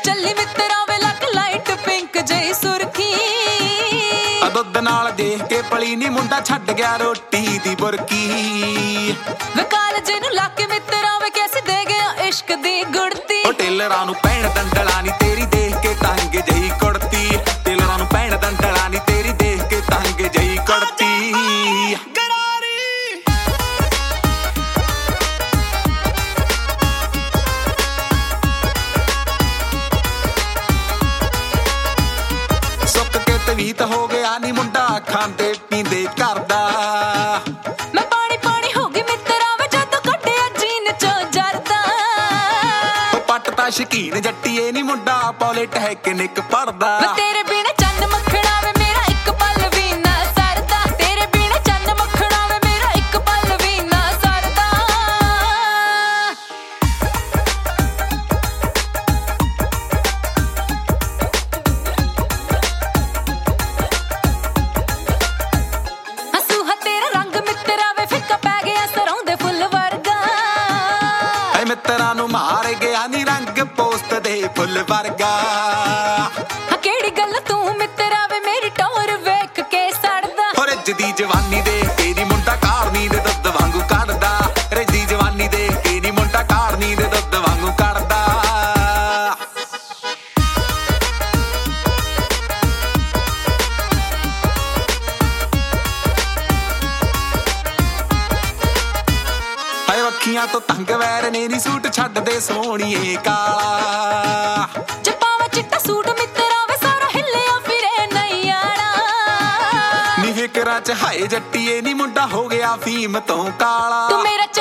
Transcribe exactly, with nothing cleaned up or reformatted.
ਚੱਲੀ ਮਿੱਤਰਾਂ ਵੇ ਲੱਕ light pink ਜਈ ਸੁਰਖੀ ਦੁੱਧ ਨਾਲ ਦੇਖ ਕੇ ਪਲੀ ਨੀ ਮੁੰਡਾ ਛੱਡ ਗਿਆ ਰੋਟੀ ਦੀ ਬੁਰਕੀ ਵੇ ਕਾਲਜ ਨੂੰ ਲਾ ਕੇ ਮਿੱਤਰਾਂ ਵੇ ਕੈਸੇ ਦੇ ਗਿਆ ਇਸ਼ਕ ਦੀ ਗੁੜਤੀ ਉਹ ਟੇਲਰਾਂ ਨੂੰ ਪੈਣ ਦੰਡਲਾ ਨੀ ਤੇਰੀ ਦੇਖ ਕੇ ਤੰਗ ਜਈ ਕੁੜਤੀ ਟੇਲਰਾਂ ਨੂੰ ਪੈਣ ਦੰਡਲਾ ਨੀ ਤੇਰੀ ਦੇਖ ਕੇ ਤੰਗ ਜਈ ਕੁੜਤੀ ਵੀਤ ਹੋ ਗਿਆ ਨੀ ਮੁੰਡਾ ਖਾਂਦੇ ਪੀਂਦੇ ਕਰਦਾ ਮੈਂ ਪਾਣੀ ਪਾਣੀ ਹੋ ਗਈ ਮਿੱਤਰਾਂ ਵੇ ਜਦੋਂ ਕੱਢਿਆ ਜੀਨ ਚੋਂ ਜਰਦਾ ਉਹ ਪੱਟ ਤਾਂ ਸ਼ਕੀਨ ਜੱਟੀਏ ਨੀ ਮੁੰਡਾ ਪੋਲਿਟ ਹੈ ਕਿ ਨਿੱਕ ਪੜਦਾ ਤੇਰੇ ਬਿਨਾ ਚੰਨ ਮੱਖਣਾ ਵੇ ਮੇਰਾ ਇੱਕ ਪਲ ਵੀ ਨਾ ਸਰਦਾ ਤੇਰੇ ਬਿਨਾ ਚੰਨ ਮੱਖਣਾ ਵੇ ਮੇਰਾ ਇੱਕ ਪਲ ਵੀ ਨਾ ਸਰਦਾ ਮਿੱਤਰਾਂ ਨੂੰ ਮਾਰ ਗਿਆ ਨੀ ਰੰਗ ਪੋਸਟ ਦੇ ਫੁੱਲ ਵਰਗਾ ਹਾਂ ਕਿਹੜੀ ਗੱਲ ਤੂੰ ਮਿੱਤਰਾ ਵੇ ਮੇਰੀ ਟੌਰ ਵੇਖ ਕੇ ਸੜਦਾ ਹੋ ਰੱਜਦੀ ਜਵਾਨੀ ਦੇਖ ਕੇ ਨੀ ਮੁੰਡਾ ਕਾਰਨੀ ਦੇ ਦੁੱਧ ਵਾਂਗੂ ਕੱਢਦਾ ਰੱਜਦੀ ਜਵਾਨੀ ਦੇਖ ਕੇ ਨੀ ਮੁੰਡਾ ਕਾਰਨੀ ਦੇ ਦੁੱਧ ਵਾਂਗੂ ਕੱਢਦਾ ਅੱਖੀਆਂ ਤੋਂ ਤੰਗ ਵੈਰ ਨੇ ਨੀ ਸੂਟ ਛੱਡਦੇ ਸੋਹਣੀਏ ਕਾਲਾ ਜਪਾਵਾ ਚਿੱਟਾ ਸੂਟ ਮਿੱਤਰਾਂ ਵੇ ਸਾਰਾ ਹਿੱਲਿਆ ਫਿਰੇ ਨਹੀਂ ਆਣਾ ਨੀ ਫਿਕਰਾਂ ਚ ਹਾਏ ਜੱਟੀਏ ਨੀ ਮੁੰਡਾ ਹੋ ਗਿਆ ਫੀਮ ਤੋਂ ਕਾਲਾ ਤੂੰ ਮੇਰਾ